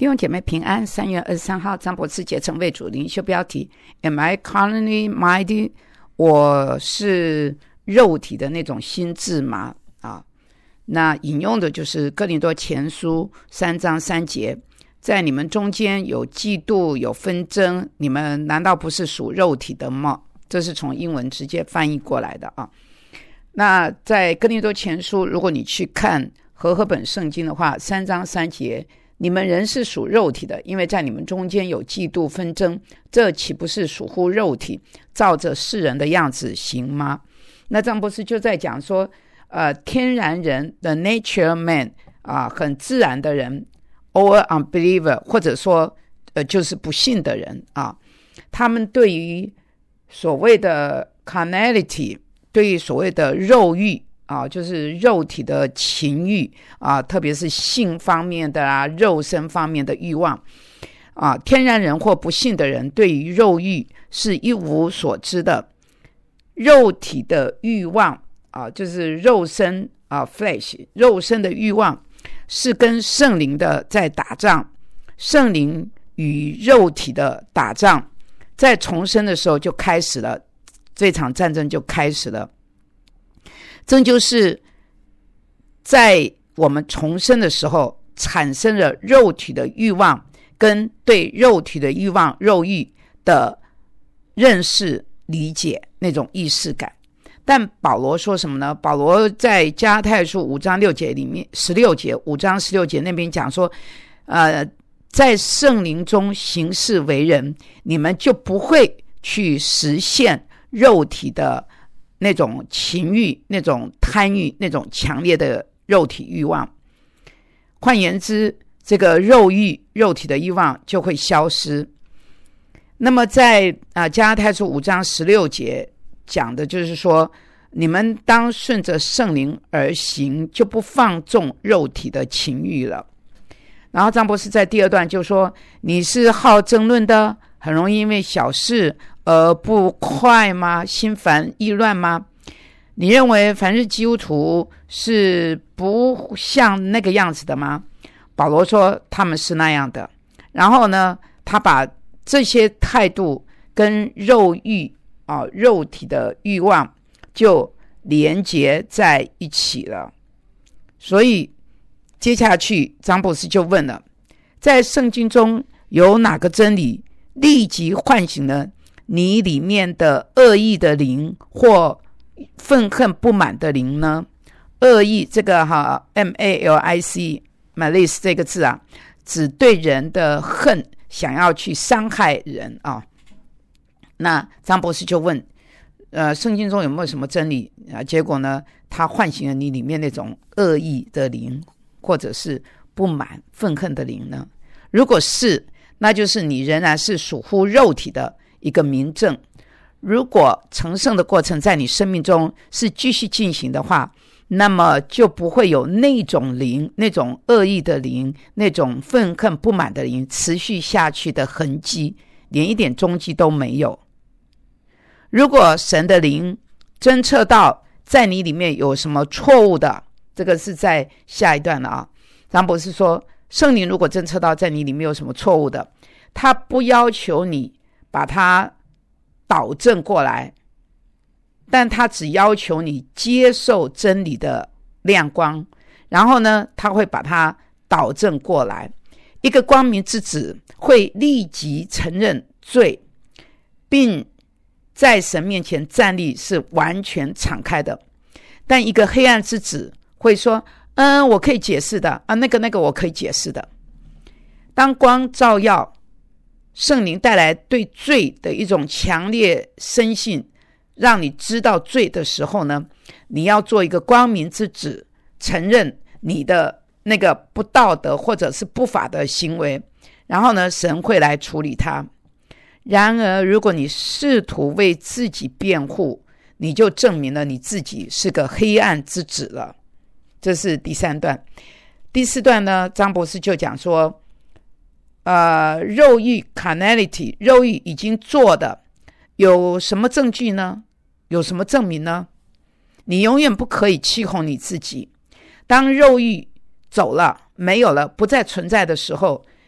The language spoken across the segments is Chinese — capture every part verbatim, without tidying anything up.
弟兄姐妹平安。三月二十三号，张博士节成为主灵修标题 Am I carnally minded？ 我是肉体的那种心智吗？啊，那引用的就是哥林多前书三章三节，在你们中间有嫉妒有纷争，你们难道不是属肉体的吗？这是从英文直接翻译过来的啊。那在哥林多前书，如果你去看和合本圣经的话，三章三节，你们人是属肉体的，因为在你们中间有嫉妒纷争，这岂不是属乎肉体，照着世人的样子行吗？那张博士就在讲说，呃，天然人的 nature man 啊、呃，很自然的人 or unbeliever， 或者说呃就是不信的人啊，他们对于所谓的 carnality， 对于所谓的肉欲啊，就是肉体的情欲啊，特别是性方面的啊，肉身方面的欲望啊，天然人或不信的人对于肉欲是一无所知的。肉体的欲望啊，就是肉身啊 flesh， 肉身的欲望是跟圣灵的在打仗，圣灵与肉体的打仗，在重生的时候就开始了，这场战争就开始了。这就是在我们重生的时候产生了肉体的欲望跟对肉体的欲望肉欲的认识理解那种意识感。但保罗说什么呢？保罗在加拉太书五章六节里面十六节五章十六节那边讲说，呃，在圣灵中行事为人，你们就不会去实现肉体的那种情欲，那种贪欲，那种强烈的肉体欲望。换言之，这个肉欲肉体的欲望就会消失。那么在啊加拉太书五章十六节讲的就是说，你们当顺着圣灵而行，就不放纵肉体的情欲了。然后张博士在第二段就说，你是好争论的，很容易因为小事而不快吗？心烦意乱吗？你认为凡是基督徒是不像那个样子的吗？保罗说他们是那样的。然后呢，他把这些态度跟肉欲啊，肉体的欲望就连结在一起了。所以接下去张博士就问了，在圣经中有哪个真理立即唤醒了你里面的恶意的灵或愤恨不满的灵呢？恶意这个哈 M A L I C malice 这个字啊，指对人的恨，想要去伤害人啊。那张博士就问，呃，圣经中有没有什么真理啊？结果呢，他唤醒了你里面那种恶意的灵，或者是不满、愤恨的灵呢？如果是，那就是你仍然是属乎肉体的一个明证。如果成圣的过程在你生命中是继续进行的话，那么就不会有那种灵，那种恶意的灵，那种愤恨不满的灵持续下去的痕迹，连一点踪迹都没有。如果神的灵侦测到在你里面有什么错误的，这个是在下一段了啊。张博士说，圣灵如果侦测到在你里面有什么错误的，他不要求你把它导正过来，但他只要求你接受真理的亮光，然后呢，他会把它导正过来。一个光明之子会立即承认罪，并在神面前站立，是完全敞开的。但一个黑暗之子会说，嗯，我可以解释的啊，那个那个我可以解释的。当光照耀，圣灵带来对罪的一种强烈深信，让你知道罪的时候呢，你要做一个光明之子，承认你的那个不道德或者是不法的行为，然后呢，神会来处理它。然而如果你试图为自己辩护，你就证明了你自己是个黑暗之子了。这是第三段。第四段呢，张博士就讲说，呃，肉欲 carnality 肉欲已经做的有什么证据呢？有什么证明呢？你永远不可以欺哄你自己。当肉欲走了，没有了，不再存在的时候，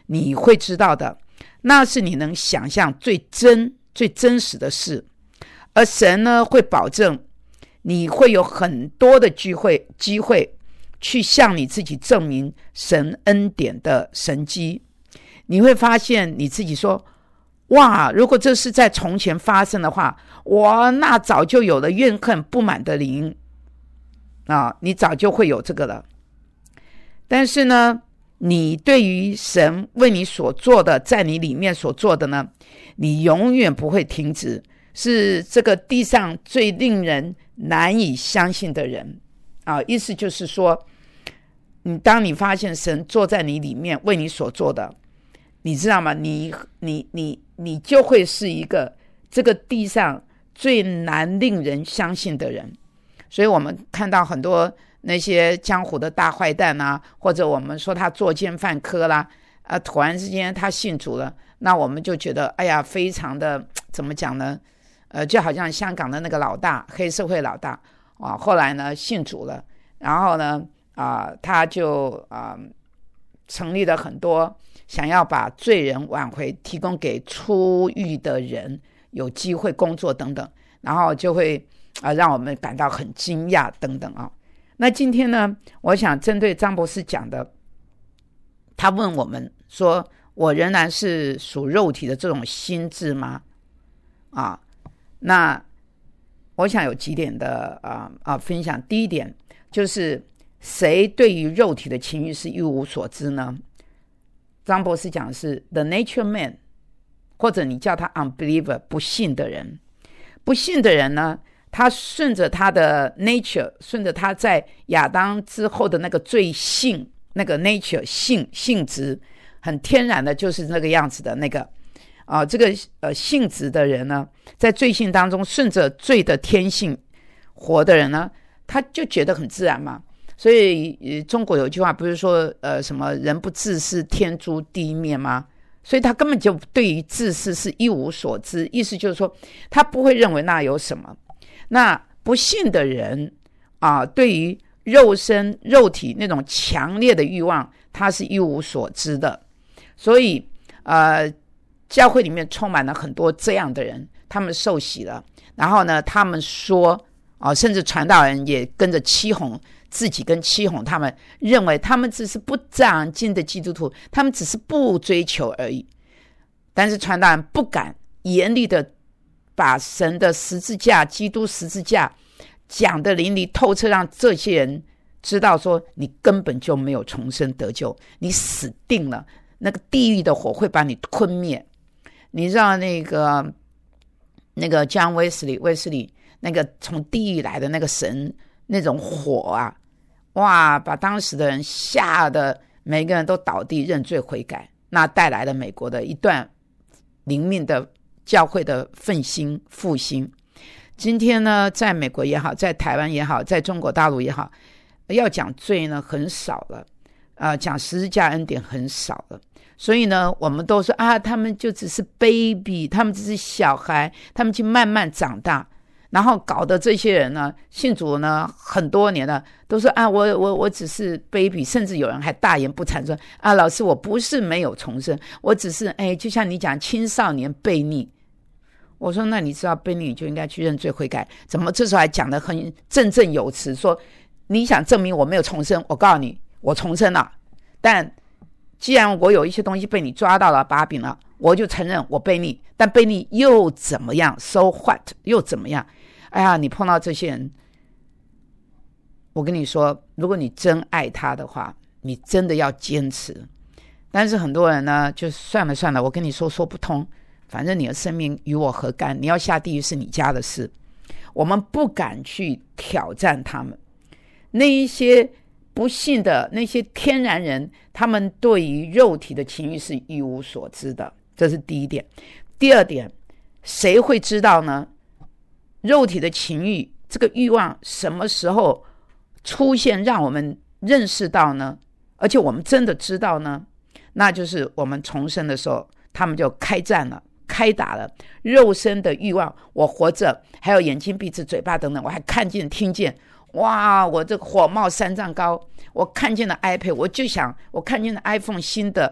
你会知道的，那是你能想象最真最真实的事。而神呢，会保证你会有很多的机会机会去向你自己证明神恩典的神迹。你会发现你自己说，哇，如果这是在从前发生的话，我那早就有了怨恨不满的灵啊，你早就会有这个了。但是呢，你对于神为你所做的，在你里面所做的呢，你永远不会停止，是这个地上最令人难以相信的人啊。意思就是说，你当你发现神坐在你里面为你所做的，你知道吗？你你你你就会是一个这个地上最难令人相信的人。所以我们看到很多那些江湖的大坏蛋啊，或者我们说他作奸犯科啦，啊，突然之间他信主了，那我们就觉得哎呀，非常的怎么讲呢？呃，就好像香港的那个老大，黑社会老大啊，后来呢信主了，然后呢啊、呃，他就啊、呃、成立了很多想要把罪人挽回，提供给出狱的人有机会工作等等，然后就会啊、呃、让我们感到很惊讶等等啊。那今天呢，我想针对张博士讲的，他问我们说，我仍然是属肉体的这种心智吗？啊，那我想有几点的啊啊分享。第一点就是谁对于肉体的情欲是一无所知呢？张博士讲的是 the nature man， 或者你叫他 unbeliever， 不信的人。不信的人呢，他顺着他的 nature， 顺着他在亚当之后的那个罪性，那个 nature 性性质，很天然的就是那个样子的那个啊、呃，这个呃性质的人呢，在罪性当中顺着罪的天性活的人呢，他就觉得很自然嘛。所以、呃、中国有句话不是说呃什么人不自私天诛地灭吗？所以他根本就对于自私是一无所知，意思就是说他不会认为那有什么。那不信的人啊、呃，对于肉身肉体那种强烈的欲望，他是一无所知的。所以呃，教会里面充满了很多这样的人，他们受洗了，然后呢他们说啊、呃，甚至传道人也跟着欺哄自己，跟欺哄他们，认为他们只是不长进的基督徒，他们只是不追求而已。但是传道人不敢严厉的把神的十字架，基督十字架讲的淋漓透彻，让这些人知道说，你根本就没有重生得救，你死定了，那个地狱的火会把你吞灭。你知道那个那个 John Wesley 卫斯理，那个从地狱来的那个神那种火啊，哇，把当时的人吓得每个人都倒地认罪悔改，那带来了美国的一段灵命的教会的奋兴复兴。今天呢，在美国也好，在台湾也好，在中国大陆也好，要讲罪呢很少了，呃，讲十字架恩典很少了。所以呢，我们都说啊，他们就只是 baby， 他们只是小孩，他们就慢慢长大。然后搞得这些人呢，信主呢很多年了，都说啊，我我我只是 baby， 甚至有人还大言不惭说啊，老师我不是没有重生，我只是哎，就像你讲青少年悖逆。我说那你知道悖逆，你就应该去认罪悔改，怎么这时候还讲得很振振有词，说你想证明我没有重生，我告诉你我重生了，但既然我有一些东西被你抓到了把柄了，我就承认我悖逆，但悖逆又怎么样 ？So what？ 又怎么样？哎呀，你碰到这些人，我跟你说，如果你真爱他的话，你真的要坚持。但是很多人呢，就算了算了，我跟你说说不通，反正你的生命与我何干？你要下地狱是你家的事。我们不敢去挑战他们。那一些不信的那些天然人，他们对于肉体的情欲是一无所知的，这是第一点。第二点，谁会知道呢？肉体的情欲，这个欲望什么时候出现让我们认识到呢？而且我们真的知道呢？那就是我们重生的时候，他们就开战了，开打了。肉身的欲望，我活着，还有眼睛鼻子嘴巴等等，我还看见听见，哇，我这个火冒三丈高，我看见了 iPad， 我就想我看见了 iPhone 新的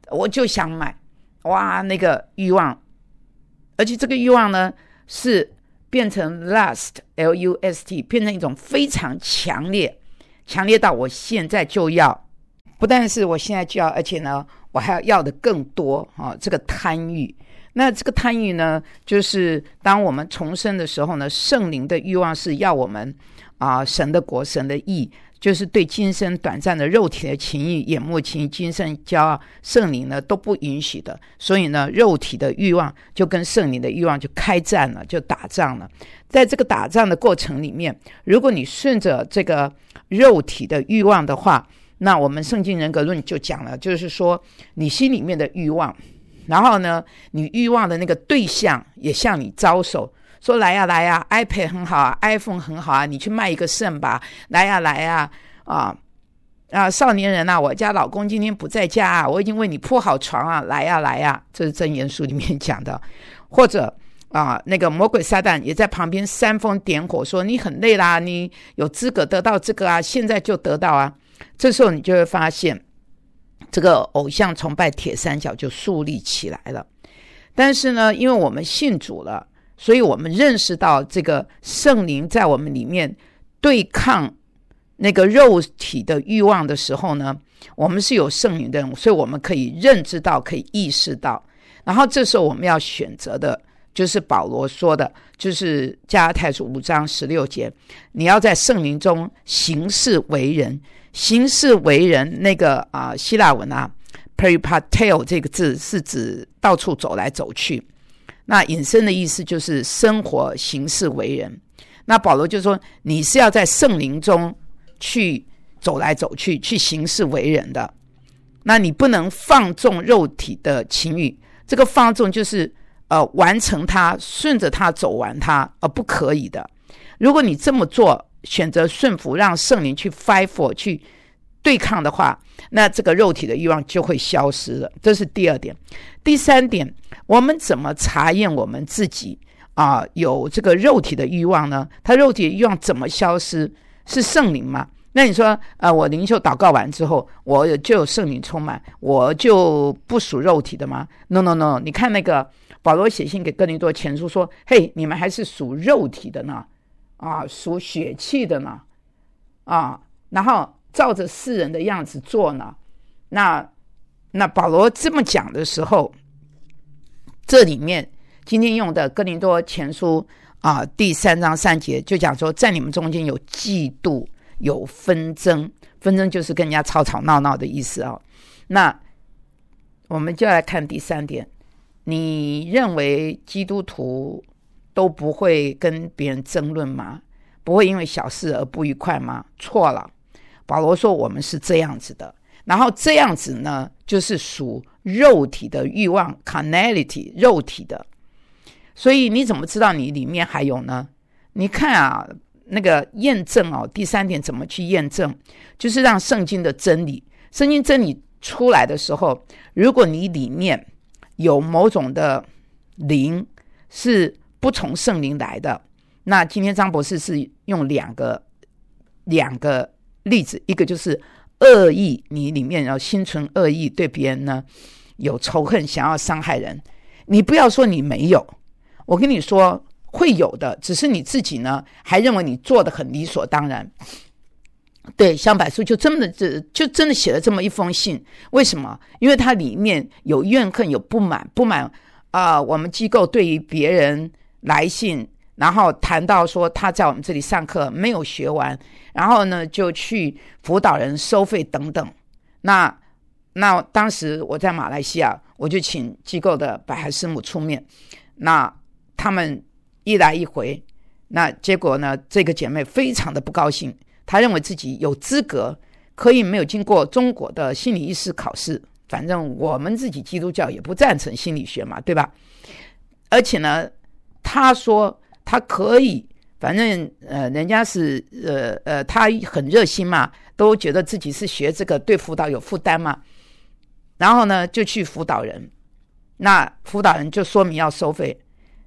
我就想买，哇，那个欲望，而且这个欲望呢是变成 lust L U S T， 变成一种非常强烈，强烈到我现在就要，不但是我现在就要，而且呢我还要要的更多、哦、这个贪欲。那这个贪欲呢，就是当我们重生的时候呢，圣灵的欲望是要我们啊、呃，神的国、神的义，就是对今生短暂的肉体的情欲、眼目情欲、今生骄傲，圣灵呢都不允许的。所以呢，肉体的欲望就跟圣灵的欲望就开战了，就打仗了。在这个打仗的过程里面，如果你顺着这个肉体的欲望的话，那我们圣经人格论就讲了，就是说你心里面的欲望，然后呢你欲望的那个对象也向你招手，说来呀来呀 iPad 很好啊， iPhone 很好啊，你去卖一个肾吧，来呀来呀啊啊少年人啊，我家老公今天不在家啊，我已经为你铺好床啊，来呀来呀，这是箴言书里面讲的。或者啊，那个魔鬼撒旦也在旁边煽风点火，说你很累啦，你有资格得到这个啊，现在就得到啊。这时候你就会发现这个偶像崇拜铁三角就树立起来了。但是呢，因为我们信主了，所以我们认识到这个圣灵在我们里面对抗那个肉体的欲望的时候呢，我们是有圣灵的人，所以我们可以认知到，可以意识到。然后这时候我们要选择的就是保罗说的，就是加拉太书五章十六节，你要在圣灵中行事为人。行事为人那个啊、呃、希腊文啊 peripateo 这个字是指到处走来走去，那引申的意思就是生活行事为人。那保罗就说你是要在圣灵中去走来走去，去行事为人的，那你不能放纵肉体的情欲。这个放纵就是呃完成它，顺着它走完它，而不可以的。如果你这么做，选择顺服，让圣灵去 fight for 去对抗的话，那这个肉体的欲望就会消失了。这是第二点。第三点，我们怎么查验我们自己啊、呃、有这个肉体的欲望呢？他肉体的欲望怎么消失？是圣灵吗？那你说呃我灵修祷告完之后，我就有圣灵充满，我就不属肉体的吗？ No No No， 你看那个保罗写信给哥林多前书说，嘿，你们还是属肉体的呢，啊，属血气的呢，啊，然后照着世人的样子做呢。那那保罗这么讲的时候，这里面今天用的哥林多前书啊第三章三节就讲说，在你们中间有嫉妒，有纷争，纷争就是跟人家吵吵闹闹的意思哦。那我们就来看第三点，你认为基督徒都不会跟别人争论吗？不会因为小事而不愉快吗？错了，保罗说我们是这样子的，然后这样子呢就是属肉体的欲望 carnality 肉体的。所以你怎么知道你里面还有呢？你看啊，那个验证哦，第三点怎么去验证，就是让圣经的真理圣经真理出来的时候，如果你里面有某种的灵是不从圣灵来的，那今天张博士是用两个两个例子，一个就是恶意，你里面要心存恶意，对别人呢有仇恨，想要伤害人，你不要说你没有，我跟你说会有的，只是你自己呢还认为你做得很理所当然。对，香柏树就真的就真的写了这么一封信，为什么？因为它里面有怨恨，有不满，不满啊、呃，我们机构对于别人来信，然后谈到说他在我们这里上课没有学完，然后呢就去辅导人收费等等。那那当时我在马来西亚，我就请机构的百海师母出面，那他们一来一回，那结果呢，这个姐妹非常的不高兴，她认为自己有资格可以没有经过中国的心理医师考试，反正我们自己基督教也不赞成心理学嘛，对吧？而且呢，她说她可以，反正呃，人家是呃呃，她很热心嘛，都觉得自己是学这个，对辅导有负担嘛，然后呢就去辅导人，那辅导人就说明要收费。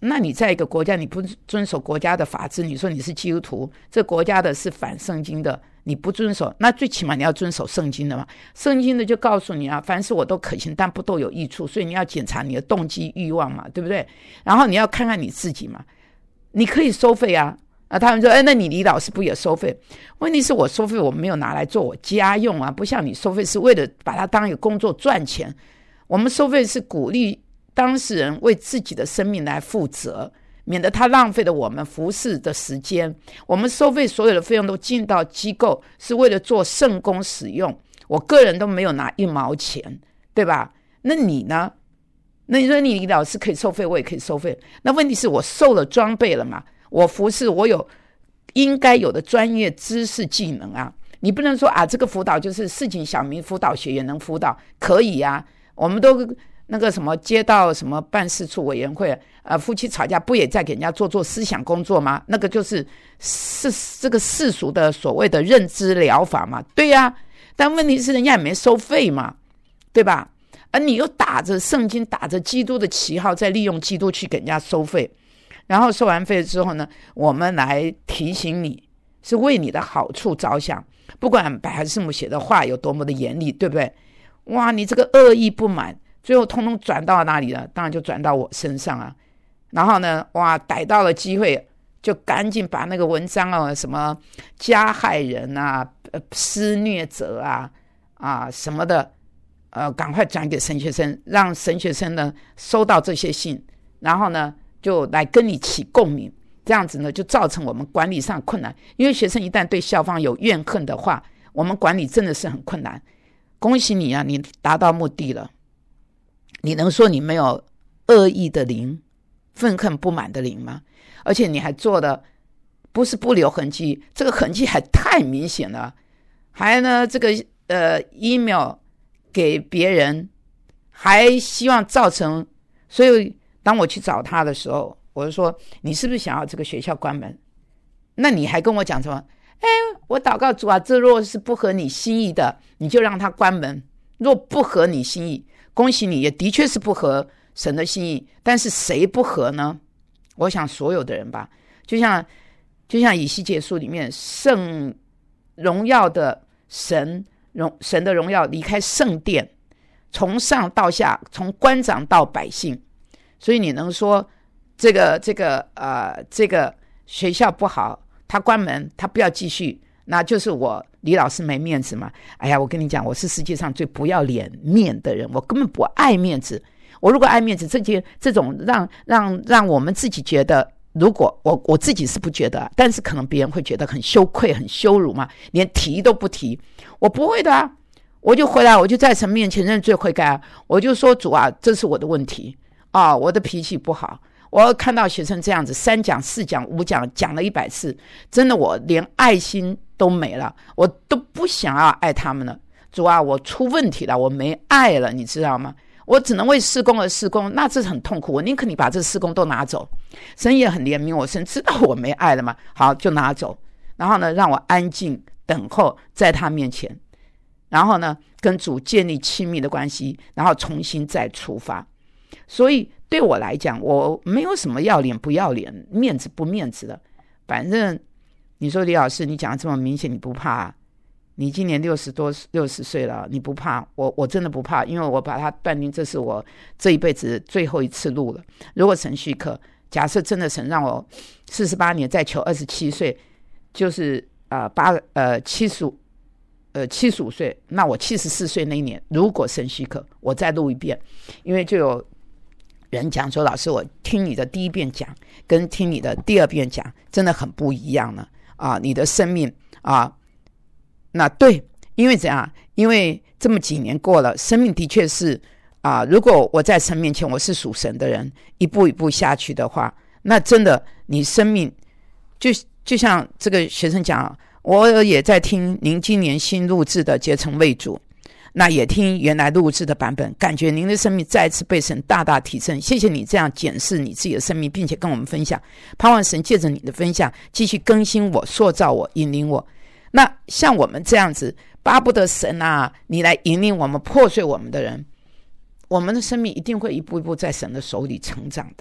那你在一个国家你不遵守国家的法制，你说你是基督徒，这国家的是反圣经的，你不遵守，那最起码你要遵守圣经的嘛。圣经的就告诉你啊，凡事我都可行，但不都有益处，所以你要检查你的动机欲望嘛，对不对？然后你要看看你自己嘛，你可以收费啊。啊，他们说，哎，那你李老师不也收费？问题是我收费我没有拿来做我家用啊，不像你收费是为了把它当一个工作赚钱。我们收费是鼓励当事人为自己的生命来负责，免得他浪费了我们服侍的时间。我们收费所有的费用都进到机构，是为了做圣工使用，我个人都没有拿一毛钱，对吧？那你呢？那你说你李老师可以收费，我也可以收费，那问题是我受了装备了嘛，我服侍，我有应该有的专业知识技能啊。你不能说啊，这个辅导就是市井小民辅导学也能辅导，可以啊。我们都那个什么街道什么办事处委员会，呃，夫妻吵架不也在给人家做做思想工作吗？那个就是是这个世俗的所谓的认知疗法嘛，对呀、啊。但问题是人家也没收费嘛，对吧？而你又打着圣经打着基督的旗号，在利用基督去给人家收费，然后收完费之后呢，我们来提醒你，是为你的好处着想，不管百合师母写的话有多么的严厉，对不对？哇，你这个恶意不满最后通通转到哪里了？当然就转到我身上啊。然后呢，哇，逮到了机会就赶紧把那个文章啊，什么加害人啊、施虐者啊啊什么的，呃，赶快转给神学生，让神学生呢收到这些信，然后呢就来跟你起共鸣。这样子呢就造成我们管理上困难，因为学生一旦对校方有怨恨的话，我们管理真的是很困难。恭喜你啊，你达到目的了。你能说你没有恶意的灵、愤恨不满的灵吗？而且你还做的不是不留痕迹，这个痕迹还太明显了。还呢，这个呃 email 给别人，还希望造成，所以当我去找他的时候，我就说你是不是想要这个学校关门？那你还跟我讲什么？哎，我祷告主啊，这若是不合你心意的，你就让他关门。若不合你心意，恭喜你，也的确是不合神的心意。但是谁不合呢？我想所有的人吧，就像就像以西结书里面，圣荣耀的神荣神的荣耀离开圣殿，从上到下，从官长到百姓。所以你能说这个这个呃这个学校不好，他关门，他不要继续，那就是我李老师没面子嘛？哎呀，我跟你讲，我是世界上最不要脸面的人，我根本不爱面子。我如果爱面子，这件这种让让让我们自己觉得，如果我我自己是不觉得，但是可能别人会觉得很羞愧、很羞辱嘛，连提都不提。我不会的啊，我就回来，我就在神面前认罪悔改啊，我就说主啊，这是我的问题啊，我的脾气不好。我看到学生这样子三讲四讲五讲讲了一百次，真的我连爱心都没了，我都不想要爱他们了。主啊，我出问题了，我没爱了，你知道吗？我只能为事工而事工，那这是很痛苦，我宁可你把这事工都拿走。神也很怜悯我，神知道我没爱了嘛，好，就拿走，然后呢让我安静等候在他面前，然后呢跟主建立亲密的关系，然后重新再出发。所以对我来讲，我没有什么要脸不要脸、面子不面子的。反正你说李老师，你讲的这么明显，你不怕啊？你今年六十多六十岁了，你不怕？我我真的不怕，因为我把它断定这是我这一辈子最后一次录了。如果神许可，假设真的神让我四十八年再求二十七岁，就是呃八呃七十五呃七十五岁，那我七十四岁那一年，如果神许可，我再录一遍，因为就有人讲说，老师，我听你的第一遍讲跟听你的第二遍讲真的很不一样了啊！你的生命啊，那对，因为怎样？因为这么几年过了，生命的确是啊，如果我在神面前我是属神的人，一步一步下去的话，那真的你生命就就像这个学生讲，我也在听您今年新录制的结成为主，那也听原来录制的版本，感觉您的生命再次被神大大提升。谢谢你这样检视你自己的生命，并且跟我们分享，盼望神借着你的分享继续更新我、塑造我、引领我。那像我们这样子巴不得神啊你来引领我们、破碎我们的人，我们的生命一定会一步一步在神的手里成长的。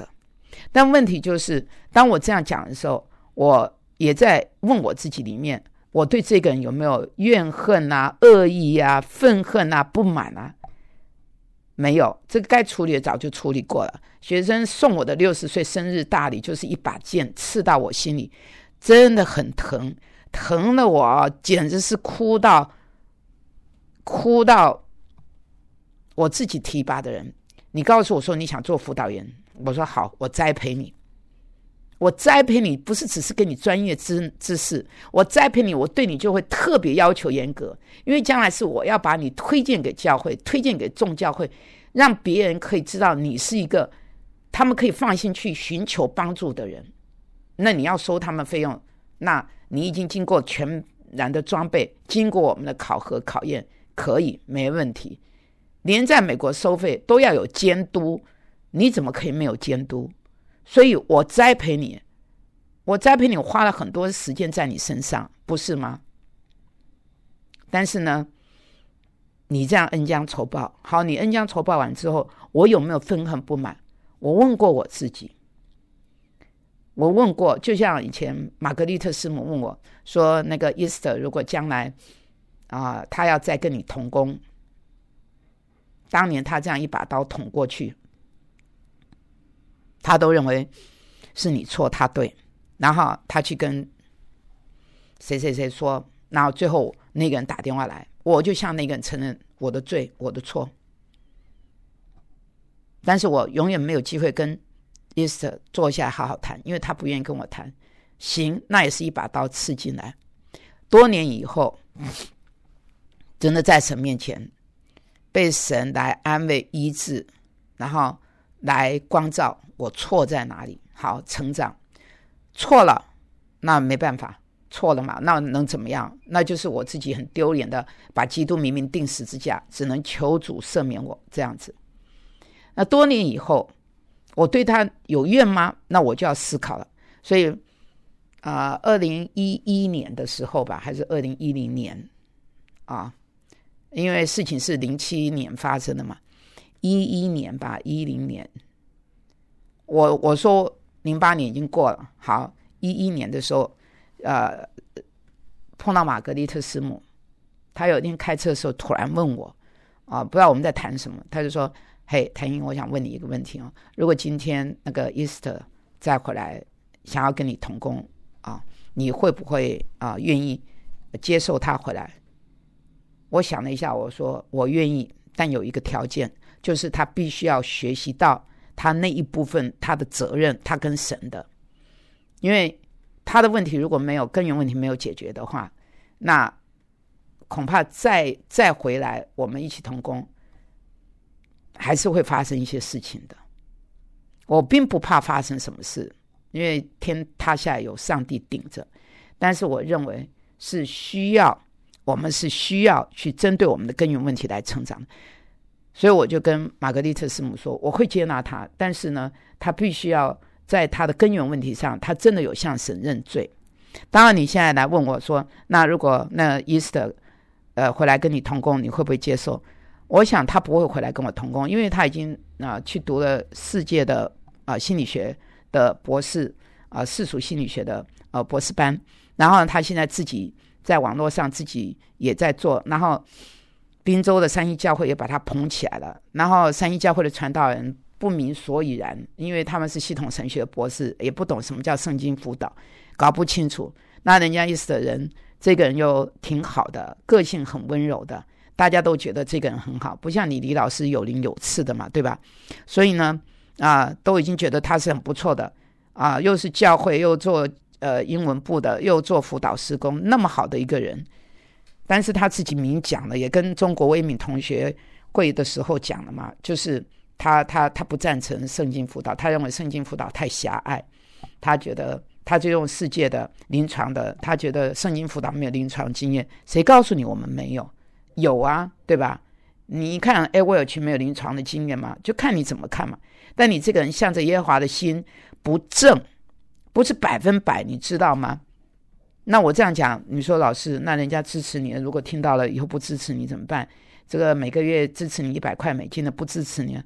但问题就是当我这样讲的时候，我也在问我自己里面，我对这个人有没有怨恨啊、恶意啊、愤恨啊、不满啊？没有，这个该处理的早就处理过了。学生送我的六十岁生日大礼就是一把剑刺到我心里，真的很疼，疼了我简直是哭到哭到我自己提拔的人。你告诉我说你想做辅导员，我说好，我栽培你，我栽培你不是只是给你专业 知, 知识，我栽培你，我对你就会特别要求严格，因为将来是我要把你推荐给教会，推荐给众教会，让别人可以知道你是一个他们可以放心去寻求帮助的人。那你要收他们费用，那你已经经过全然的装备，经过我们的考核考验，可以没问题。连在美国收费都要有监督，你怎么可以没有监督？所以我栽培你，我栽培你，我花了很多时间在你身上，不是吗？但是呢，你这样恩将仇报，好，你恩将仇报完之后，我有没有愤恨不满？我问过我自己，我问过，就像以前玛格丽特师母问我说，那个 Esther 如果将来啊、呃，他要再跟你同工，当年他这样一把刀捅过去，他都认为是你错他对，然后他去跟谁谁谁说，然后最后那个人打电话来，我就向那个人承认我的罪我的错，但是我永远没有机会跟 Esther 坐下来好好谈，因为他不愿意跟我谈。行，那也是一把刀刺进来。多年以后，真的在神面前被神来安慰医治，然后来光照我错在哪里，好成长。错了那没办法，错了嘛，那能怎么样？那就是我自己很丢脸的把基督明明钉十字架，只能求主赦免我这样子。那多年以后我对他有怨吗？那我就要思考了。所以啊，二零一一年的时候吧，还是二零一零年啊，因为事情是零七年发生的嘛，一一年吧，一零年，我我说零八年已经过了，好，一一年的时候，呃，碰到玛格丽特师母，她有一天开车的时候突然问我，啊，不知道我们在谈什么，她就说：“嘿，谭英，我想问你一个问题哦，如果今天那个 Esther 再回来，想要跟你同工啊，你会不会啊愿意接受他回来？”我想了一下，我说我愿意，但有一个条件，就是他必须要学习到他那一部分他的责任，他跟神的，因为他的问题如果没有根源问题没有解决的话，那恐怕再再回来我们一起同工，还是会发生一些事情的。我并不怕发生什么事，因为天塌下来有上帝顶着，但是我认为是需要，我们是需要去针对我们的根源问题来成长的。所以我就跟玛格丽特师母说，我会接纳他，但是呢，他必须要在他的根源问题上，他真的有向神认罪。当然你现在来问我说，那如果那 Esther 呃回来跟你同工，你会不会接受？我想他不会回来跟我同工，因为他已经啊、呃、去读了世界的啊、呃、心理学的博士啊、呃、世俗心理学的呃博士班，然后他现在自己在网络上自己也在做，然后宾州的三一教会也把他捧起来了，然后三一教会的传道人不明所以然，因为他们是系统神学博士，也不懂什么叫圣经辅导，搞不清楚。那人家意思的人，这个人又挺好的，个性很温柔的，大家都觉得这个人很好，不像你李老师有灵有刺的嘛，对吧？所以呢啊，都已经觉得他是很不错的啊，又是教会又做呃英文部的，又做辅导事工，那么好的一个人，但是他自己明讲了，也跟中国威敏同学会的时候讲了嘛，就是他他他不赞成圣经辅导，他认为圣经辅导太狭隘，他觉得他就用世界的临床的，他觉得圣经辅导没有临床经验。谁告诉你我们没有？有啊，对吧？你看哎，我有去没有临床的经验嘛，就看你怎么看嘛。但你这个人向着耶和华的心不正，不是百分百，你知道吗？那我这样讲，你说老师，那人家支持你，如果听到了以后不支持你怎么办？这个每个月支持你一百块美金的不支持你，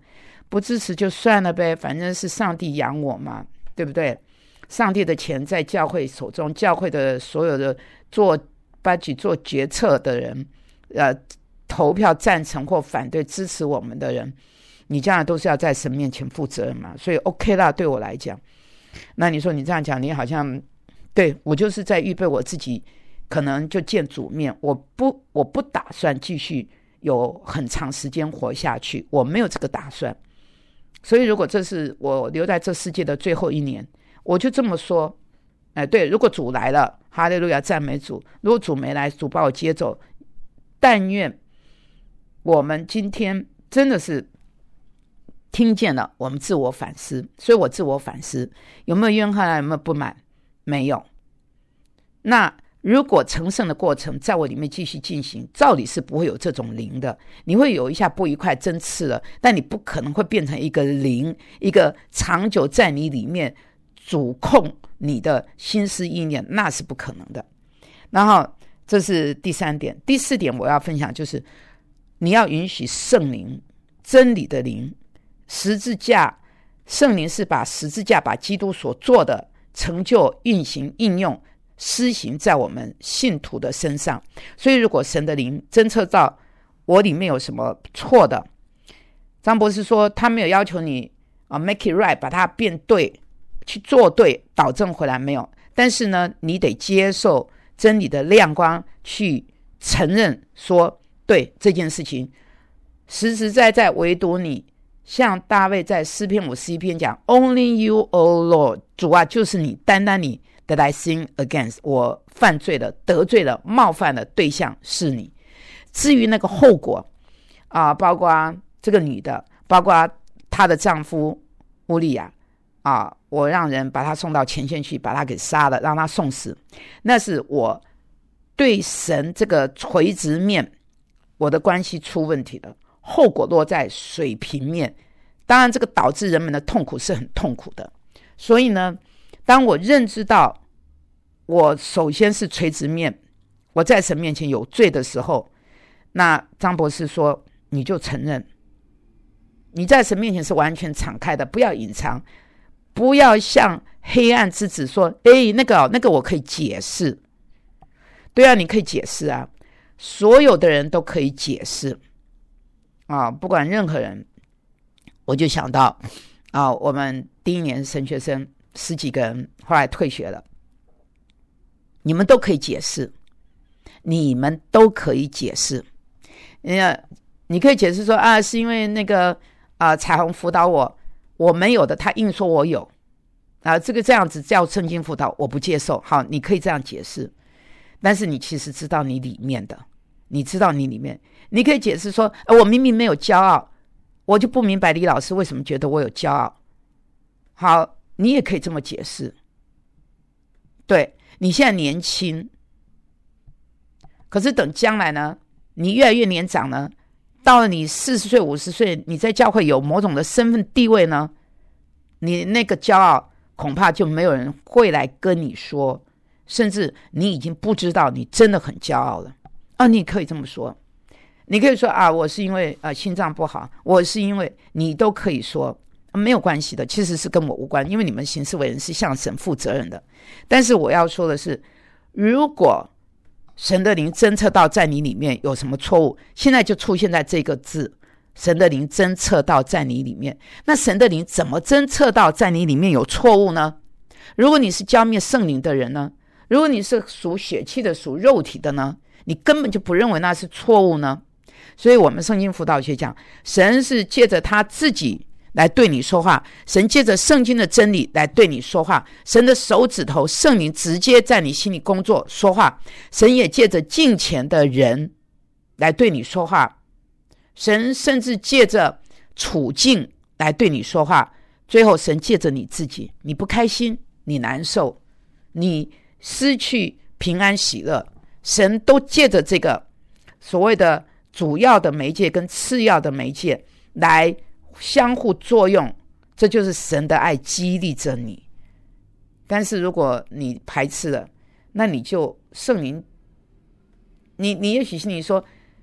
不支持就算了呗，反正是上帝养我嘛，对不对？上帝的钱在教会手中，教会的所有的做budget做决策的人，呃，投票赞成或反对支持我们的人，你将来都是要在神面前负责任嘛，所以 OK 啦，对我来讲。那你说你这样讲，你好像对我就是在预备我自己，可能就见主面，我不我不打算继续有很长时间活下去，我没有这个打算。所以如果这是我留在这世界的最后一年，我就这么说，哎，对，如果主来了，哈利路亚，赞美主；如果主没来，主把我接走。但愿我们今天真的是听见了，我们自我反思。所以我自我反思，有没有怨恨啊？有没有不满？没有。那如果成圣的过程在我里面继续进行，照理是不会有这种灵的。你会有一下不愉快针刺了，但你不可能会变成一个灵，一个长久在你里面主控你的心思意念，那是不可能的。然后这是第三点。第四点我要分享就是，你要允许圣灵，真理的灵，十字架，圣灵是把十字架把基督所做的成就、运行、应用、施行在我们信徒的身上。所以如果神的灵侦测到我里面有什么错的，张博士说他没有要求你、uh, make it right， 把它变对，去做对，导正回来，没有。但是呢，你得接受真理的亮光，去承认说，对这件事情实实在在，唯独你，像大卫在诗篇五十一篇讲 Only you, O Lord， 主啊，就是你，单单你 that I sin against， 我犯罪了，得罪了，冒犯的对象是你。至于那个后果啊、呃，包括这个女的，包括她的丈夫乌利亚啊，我让人把他送到前线去，把他给杀了，让他送死，那是我对神这个垂直面我的关系出问题了，后果落在水平面，当然这个导致人们的痛苦是很痛苦的。所以呢，当我认知到我首先是垂直面，我在神面前有罪的时候，那张博士说你就承认，你在神面前是完全敞开的，不要隐藏，不要向黑暗之子说，诶，那个那个我可以解释。对啊，你可以解释啊，所有的人都可以解释啊，不管任何人。我就想到啊，我们第一年神学生十几个人后来退学了，你们都可以解释，你们都可以解释。你可以解释说啊，是因为那个啊彩虹辅导我我没有的，他硬说我有啊，这个这样子叫圣经辅导，我不接受。好，你可以这样解释，但是你其实知道你里面的，你知道你里面，你可以解释说，啊、我明明没有骄傲，我就不明白李老师为什么觉得我有骄傲。好，你也可以这么解释。对，你现在年轻，可是等将来呢，你越来越年长呢，到了你四十岁五十岁，你在教会有某种的身份地位呢，你那个骄傲恐怕就没有人会来跟你说，甚至你已经不知道你真的很骄傲了啊！你可以这么说，你可以说啊，我是因为呃心脏不好，我是因为，你都可以说，没有关系的，其实是跟我无关，因为你们行事为人是向神负责任的。但是我要说的是，如果神的灵侦测到在你里面有什么错误，现在就出现在这个字，神的灵侦测到在你里面。那神的灵怎么侦测到在你里面有错误呢？如果你是浇灭圣灵的人呢？如果你是属血气的，属肉体的呢？你根本就不认为那是错误呢。所以我们圣经辅导学讲，神是借着他自己来对你说话，神借着圣经的真理来对你说话，神的手指头圣灵直接在你心里工作说话，神也借着近前的人来对你说话，神甚至借着处境来对你说话，最后神借着你自己，你不开心，你难受，你失去平安喜乐，神都借着这个所谓的主要的媒介跟次要的媒介来相互作用，这就是神的爱激励着你。但是如果你排斥了，那你就圣灵，你你也许心里说，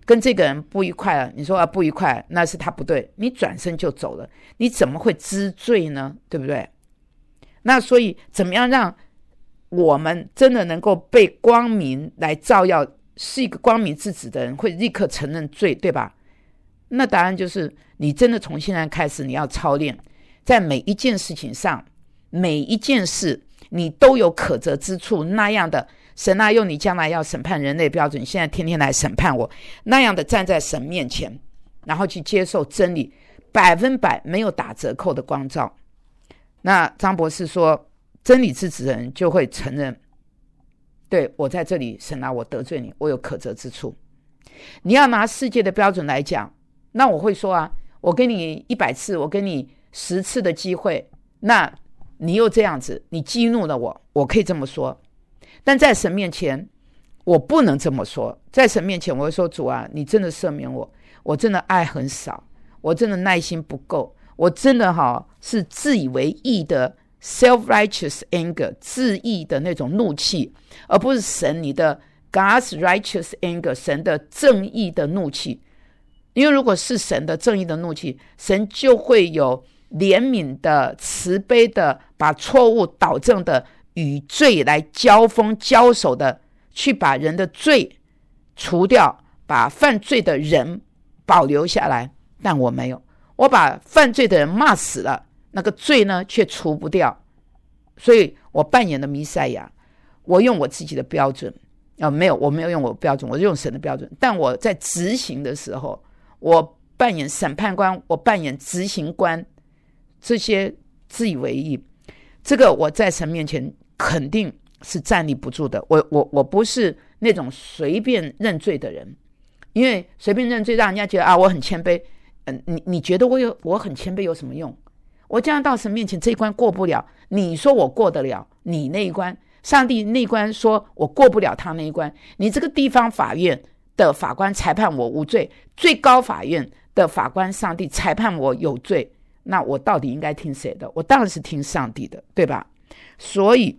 跟这个人不愉快了，你说啊不愉快，那是他不对，你转身就走了，你怎么会知罪呢？对不对？那所以怎么样让我们真的能够被光明来照耀，是一个光明之子的人会立刻承认罪，对吧？那答案就是你真的从现在开始你要操练，在每一件事情上，每一件事你都有可责之处，那样的神啊，用你将来要审判人类标准，现在天天来审判我，那样的站在神面前，然后去接受真理，百分百没有打折扣的光照。那张博士说，真理之子的人就会承认，对，我在这里，神啊，我得罪你，我有可责之处。你要拿世界的标准来讲，那我会说啊，我给你一百次，我给你十次的机会，那你又这样子，你激怒了我，我可以这么说。但在神面前我不能这么说，在神面前我会说，主啊，你真的赦免我，我真的爱很少，我真的耐心不够，我真的哈是自以为义的 self-righteous anger， 自义的那种怒气，而不是神你的 God's righteous anger， 神的正义的怒气。因为如果是神的正义的怒气，神就会有怜悯的慈悲的，把错误导正的，与罪来交锋交手的，去把人的罪除掉，把犯罪的人保留下来。但我没有，我把犯罪的人骂死了，那个罪呢却除不掉。所以我扮演的弥赛亚，我用我自己的标准、呃、没有，我没有用我的标准，我用神的标准。但我在执行的时候，我扮演审判官，我扮演执行官，这些自以为意，这个我在神面前肯定是站立不住的。我我我不是那种随便认罪的人，因为随便认罪让人家觉得啊我很谦卑。嗯，你你觉得我有我很谦卑有什么用？我这样到神面前这一关过不了，你说我过得了，你那一关，上帝那一关说我过不了他那一关，你这个地方法院的法官裁判我无罪，最高法院的法官上帝裁判我有罪，那我到底应该听谁的？我当然是听上帝的，对吧？所以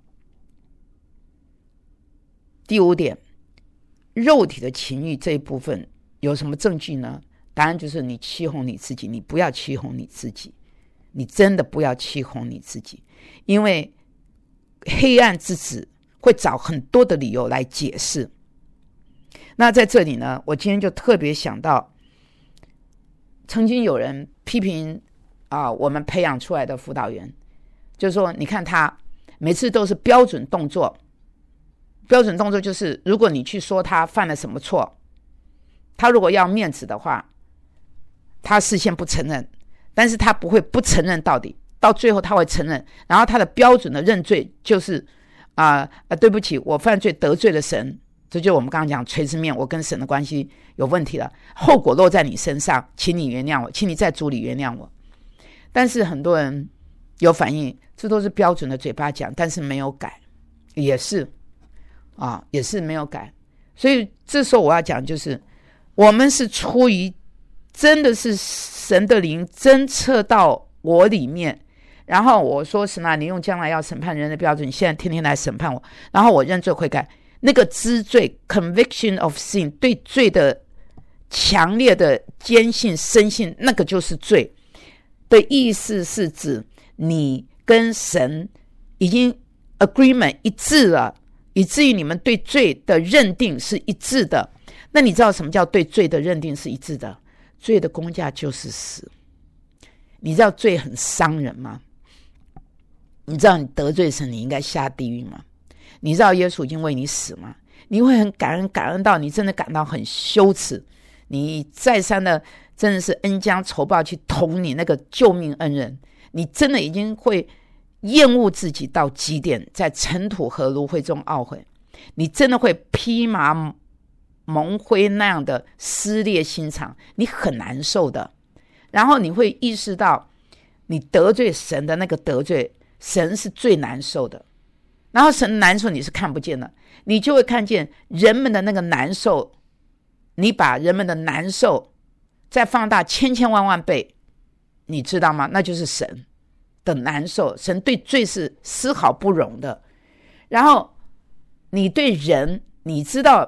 第五点，肉体的情欲这一部分有什么证据呢？答案就是你欺哄你自己，你不要欺哄你自己，你真的不要欺哄你自己，因为黑暗之子会找很多的理由来解释。那在这里呢，我今天就特别想到，曾经有人批评啊，我们培养出来的辅导员，就是说，你看他每次都是标准动作，标准动作就是如果你去说他犯了什么错，他如果要面子的话，他事先不承认，但是他不会不承认到底，到最后他会承认，然后他的标准的认罪就是啊、呃，对不起，我犯罪得罪了神，这就是我们刚刚讲垂直面，我跟神的关系有问题了，后果落在你身上，请你原谅我，请你在主里原谅我。但是很多人有反应，这都是标准的嘴巴讲，但是没有改，也是啊，也是没有改。所以这时候我要讲，就是我们是出于真的是神的灵侦测到我里面，然后我说神啊，你用将来要审判人的标准，你现在天天来审判我，然后我认罪悔改，那个知罪 conviction of sin， 对罪的强烈的坚信深信，那个就是罪的意思，是指你跟神已经 agreement 一致了，以至于你们对罪的认定是一致的。那你知道什么叫对罪的认定是一致的？罪的工价就是死。你知道罪很伤人吗？你知道你得罪神你应该下地狱吗？你知道耶稣已经为你死吗？你会很感恩，感恩到你真的感到很羞耻，你再三的真的是恩将仇报去捅你那个救命恩人，你真的已经会厌恶自己到极点，在尘土和炉灰中懊悔，你真的会披麻蒙灰那样的撕裂心肠，你很难受的。然后你会意识到你得罪神的那个得罪，神是最难受的，然后神难受你是看不见的，你就会看见人们的那个难受，你把人们的难受再放大千千万万倍，你知道吗？那就是神的难受，神对罪是丝毫不容的。然后你对人，你知道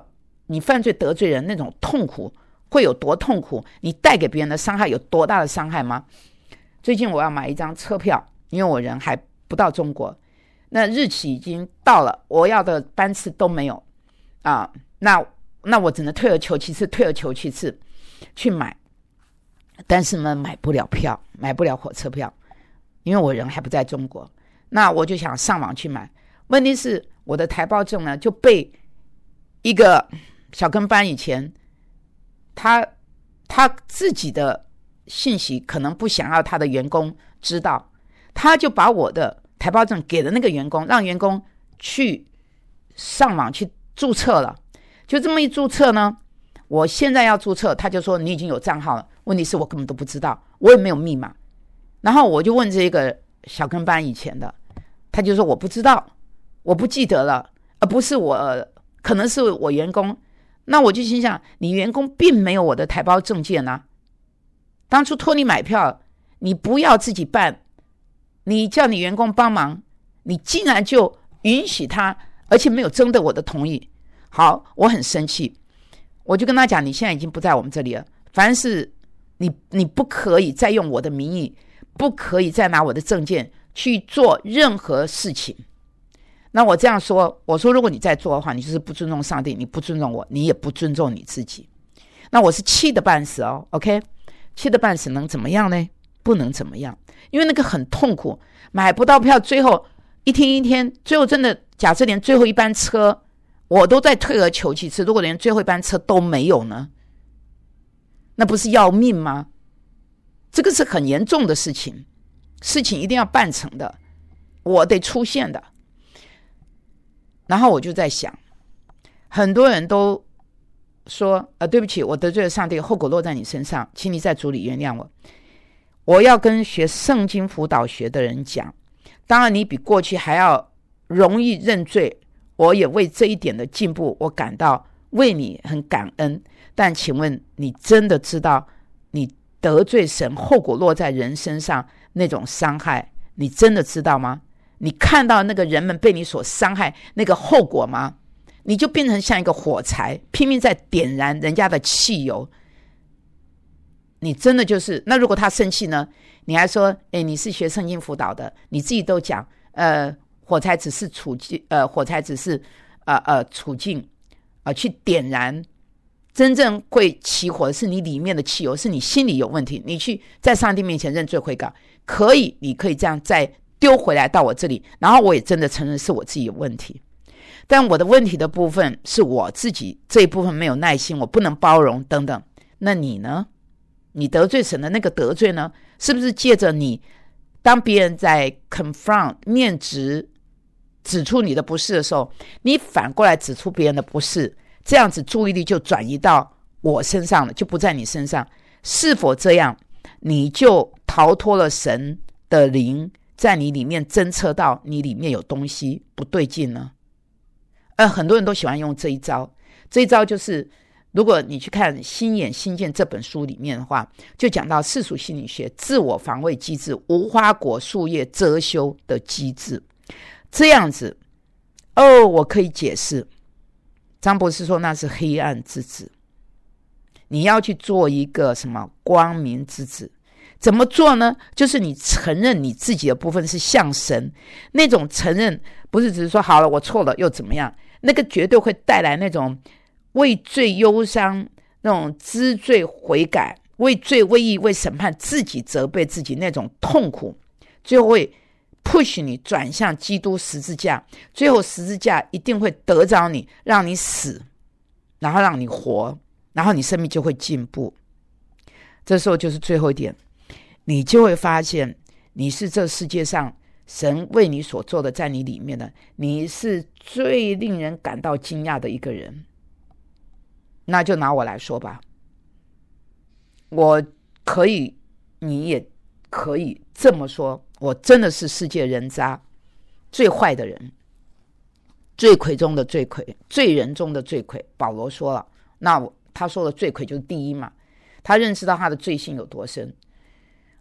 你犯罪得罪人那种痛苦会有多痛苦，你带给别人的伤害有多大的伤害吗？最近我要买一张车票，因为我人还不到中国，那日期已经到了，我要的班次都没有啊，那那我只能退而求其次，退而求其次去买，但是呢买不了票，买不了火车票，因为我人还不在中国。那我就想上网去买，问题是我的台胞证呢就被一个小跟班以前他他自己的信息可能不想要他的员工知道，他就把我的台胞证给了那个员工，让员工去上网去注册了。就这么一注册呢，我现在要注册，他就说你已经有账号了，问题是我根本都不知道，我也没有密码。然后我就问这个小跟班以前的，他就说我不知道，我不记得了，而不是我，可能是我员工。那我就心想，你员工并没有我的台胞证件啊，当初托你买票，你不要自己办，你叫你员工帮忙，你竟然就允许他，而且没有征得我的同意。好，我很生气，我就跟他讲，你现在已经不在我们这里了，凡是你你不可以再用我的名义，不可以再拿我的证件去做任何事情。那我这样说，我说如果你再做的话，你就是不尊重上帝，你不尊重我，你也不尊重你自己。那我是气得半死哦 OK， 气得半死能怎么样呢？不能怎么样，因为那个很痛苦，买不到票，最后一天一天，最后真的假设连最后一班车我都在退而求其次，如果连最后一班车都没有呢，那不是要命吗？这个是很严重的事情，事情一定要办成的，我得出现的。然后我就在想，很多人都说呃，对不起，我得罪了上帝，后果落在你身上，请你在主里原谅我。我要跟学圣经辅导学的人讲，当然你比过去还要容易认罪，我也为这一点的进步我感到为你很感恩。但请问你真的知道你得罪神后果落在人身上那种伤害，你真的知道吗？你看到那个人们被你所伤害那个后果吗？你就变成像一个火柴，拼命在点燃人家的汽油。你真的就是，那如果他生气呢，你还说诶你是学圣经辅导的，你自己都讲呃火柴只是处境呃火柴只是呃呃处境呃去点燃，真正会起火的是你里面的汽油，是你心里有问题。你去在上帝面前认罪悔改，可以，你可以这样再丢回来到我这里，然后我也真的承认是我自己有问题。但我的问题的部分是我自己这一部分没有耐心，我不能包容等等。那你呢？你得罪神的那个得罪呢，是不是借着你当别人在 confront 面指指出你的不是的时候，你反过来指出别人的不是，这样子注意力就转移到我身上了，就不在你身上。是否这样你就逃脱了神的灵在你里面侦测到你里面有东西不对劲呢？呃，很多人都喜欢用这一招，这一招就是如果你去看《心眼心见》这本书里面的话，就讲到世俗心理学自我防卫机制，无花果树叶遮羞的机制。这样子哦，我可以解释，张博士说那是黑暗之子，你要去做一个什么光明之子。怎么做呢？就是你承认你自己的部分是像神，那种承认不是只是说好了我错了又怎么样，那个绝对会带来那种为罪忧伤，那种知罪悔改，为罪为义为审判自己责备自己那种痛苦，最后会 push 你转向基督十字架，最后十字架一定会得着你，让你死，然后让你活，然后你生命就会进步。这时候就是最后一点，你就会发现你是这世界上神为你所做的，在你里面的，你是最令人感到惊讶的一个人。那就拿我来说吧，我可以，你也可以这么说，我真的是世界人渣，最坏的人，罪魁中的罪魁，罪人中的罪魁。保罗说了，那他说的罪魁就是第一嘛，他认识到他的罪性有多深。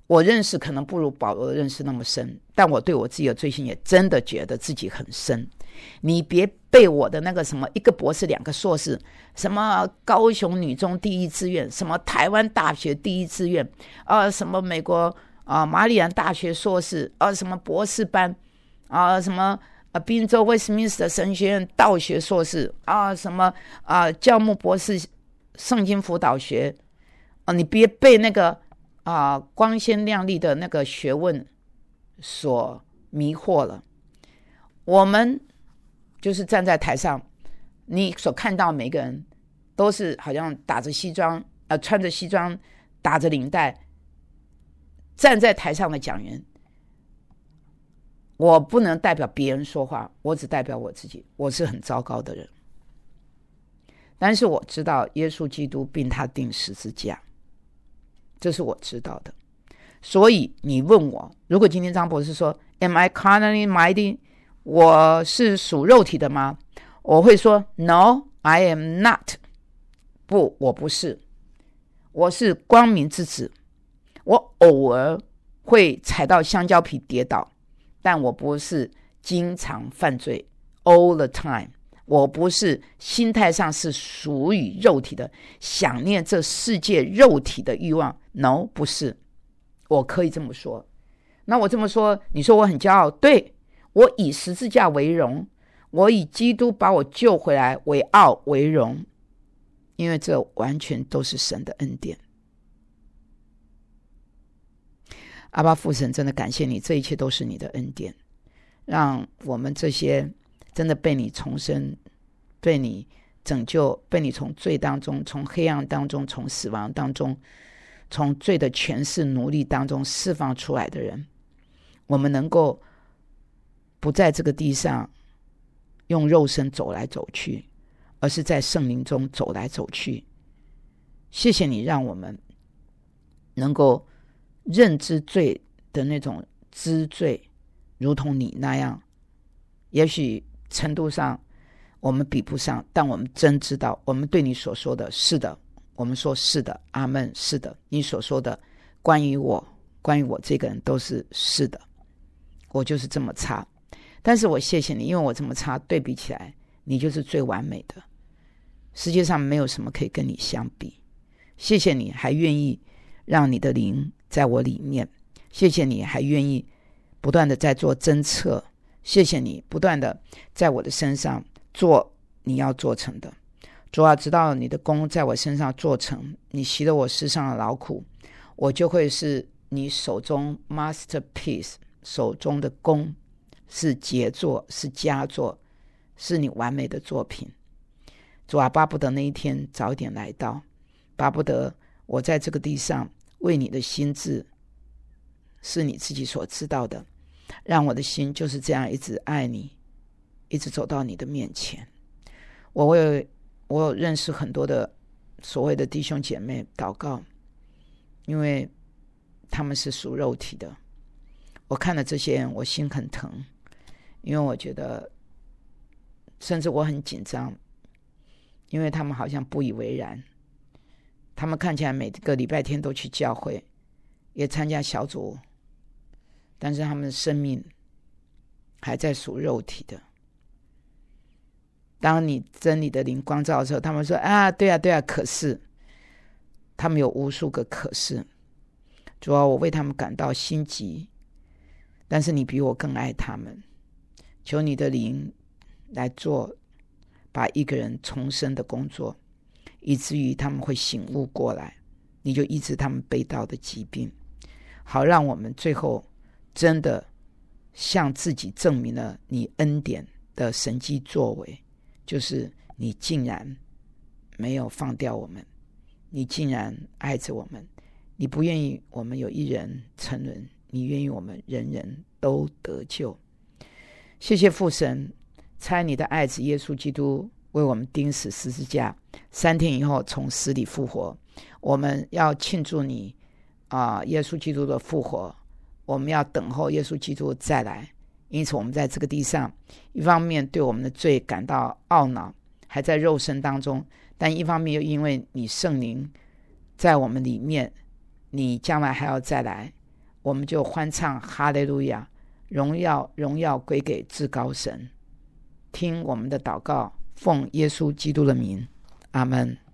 我认识可能不如保罗的认识那么深，但我对我自己的罪行也真的觉得自己很深。你别被我的那个什么一个博士两个硕士，什么高雄女中第一志愿，什么台湾大学第一志愿，呃，什么美国啊、呃、马里兰大学硕士，呃，什么博士班啊、呃，什么呃宾州威斯敏斯特神学院道学硕士啊、呃，什么啊、呃、教牧博士圣经辅导学啊、呃，你别被那个啊、呃、光鲜亮丽的那个学问所迷惑了。我们就是站在台上，你所看到每个人都是好像打着西装，呃，穿着西装，打着领带，站在台上的讲员。我不能代表别人说话，我只代表我自己。我是很糟糕的人，但是我知道耶稣基督并他钉十字架，这是我知道的。所以你问我，如果今天张博士说 Am I carnally minded？我是属肉体的吗？我会说 No, I am not。 不，我不是，我是光明之子。我偶尔会踩到香蕉皮跌倒，但我不是经常犯罪 all the time。 我不是心态上是属于肉体的，想念这世界肉体的欲望。 No， 不是。我可以这么说。那我这么说，你说我很骄傲？对，我以十字架为荣，我以基督把我救回来为傲为荣，因为这完全都是神的恩典。阿爸父神，真的感谢你，这一切都是你的恩典，让我们这些真的被你重生，被你拯救，被你从罪当中，从黑暗当中，从死亡当中，从罪的权势奴隶当中释放出来的人，我们能够不在这个地上用肉身走来走去，而是在圣灵中走来走去。谢谢你让我们能够认知罪的那种知罪，如同你那样，也许程度上我们比不上，但我们真知道我们对你所说的是的，我们说是的，阿们，是的，你所说的关于我关于我这个人都是是的。我就是这么差，但是我谢谢你，因为我这么差，对比起来你就是最完美的，世界上没有什么可以跟你相比。谢谢你还愿意让你的灵在我里面，谢谢你还愿意不断的在做侦测，谢谢你不断的在我的身上做你要做成的。主啊，直到你的功在我身上做成，你习了我世上的劳苦，我就会是你手中 masterpiece， 手中的功，是杰作，是佳作，是你完美的作品。主啊，巴不得那一天早一点来到，巴不得我在这个地上为你的心志是你自己所知道的，让我的心就是这样一直爱你，一直走到你的面前。我为我有认识很多的所谓的弟兄姐妹祷告，因为他们是属肉体的，我看了这些人我心很疼，因为我觉得甚至我很紧张，因为他们好像不以为然，他们看起来每个礼拜天都去教会，也参加小组，但是他们的生命还在属肉体的。当你真理的灵光照的时候，他们说啊，对啊对啊，可是他们有无数个可是。主啊，我为他们感到心急，但是你比我更爱他们。求你的灵来做把一个人重生的工作，以至于他们会醒悟过来，你就医治他们背道的疾病，好让我们最后真的向自己证明了你恩典的神迹作为，就是你竟然没有放掉我们，你竟然爱着我们，你不愿意我们有一人沉沦，你愿意我们人人都得救。谢谢父神，差你的爱子耶稣基督为我们钉死十字架，三天以后从死里复活。我们要庆祝你啊、呃，耶稣基督的复活，我们要等候耶稣基督再来。因此我们在这个地上，一方面对我们的罪感到懊恼，还在肉身当中，但一方面又因为你圣灵在我们里面，你将来还要再来， 我们就欢唱哈利路亚，荣耀荣耀归给至高神。听我们的祷告，奉耶稣基督的名，阿们。